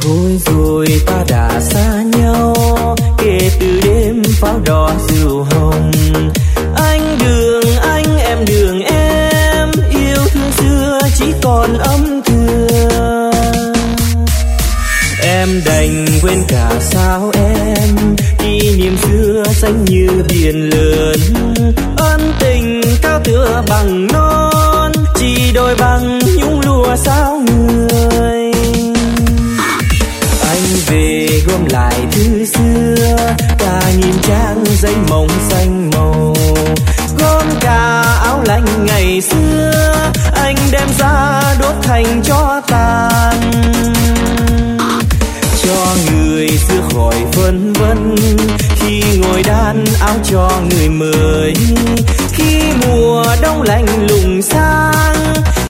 Thôi rồi ta đã xa nhau, kể từ đêm pháo đỏ rượu hồng. Anh đường anh, em đường em, yêu thương xưa chỉ còn âm thương. Em đành quên cả sao em, kỷ niệm xưa xanh như biển lớn. Ân tình cao tựa bằng non, chỉ đôi bằng nhung lụa sao người. Anh về gom lại thư xưa, cả nghìn trang giấy mộng xanh màu. Gom cả áo lạnh ngày xưa, anh đem ra đốt thành tro tàn. Cho người xưa khỏi vân vân, khi ngồi đan áo cho người mới. Khi mùa đông lạnh